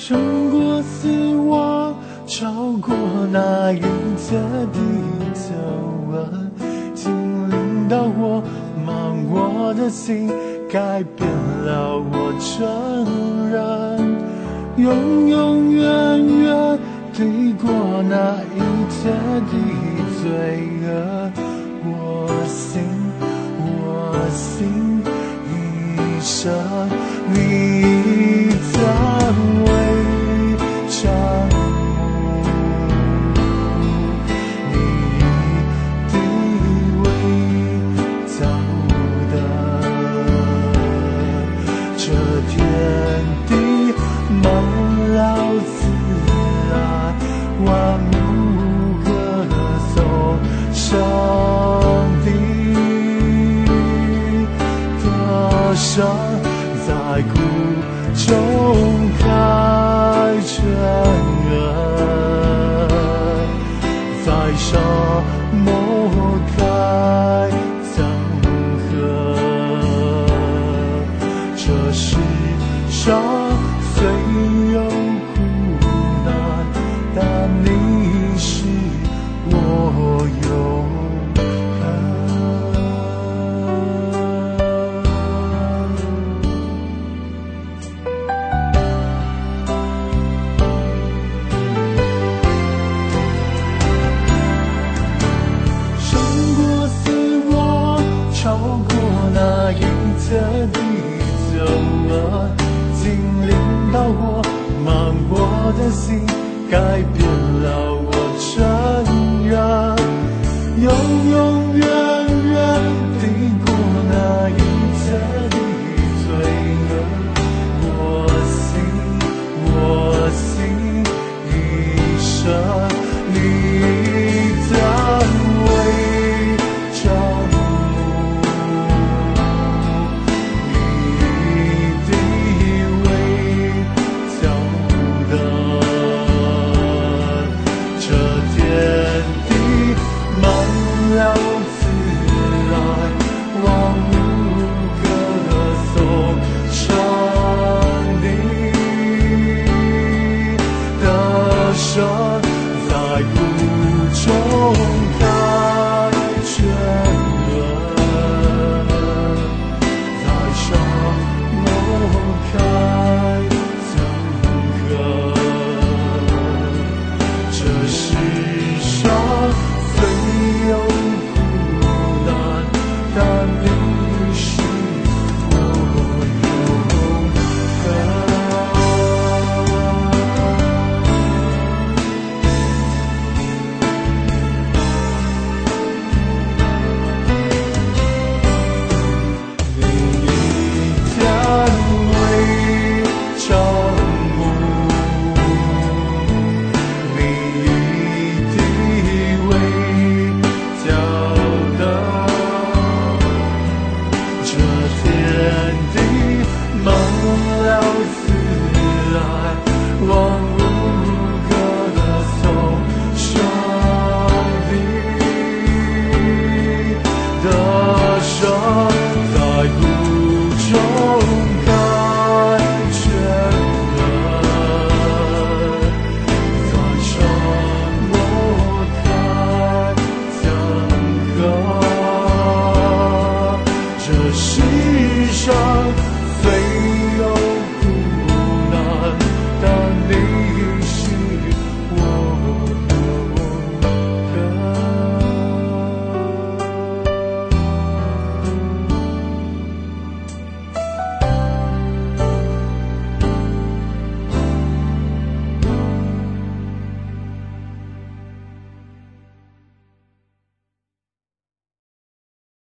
胜过死亡，超过那一切的皱纹，精灵到我，mang我的心，改变了我承认，永永远远对过那一切的罪恶，我信一生你的为账目，你的为造的这天地满了自然，万物歌颂上帝的生，在苦中开成恩，在沙漠开江河，这世上虽有苦难，但你是我永超过那一切的皱纹，精灵到我，mang我的心，改变了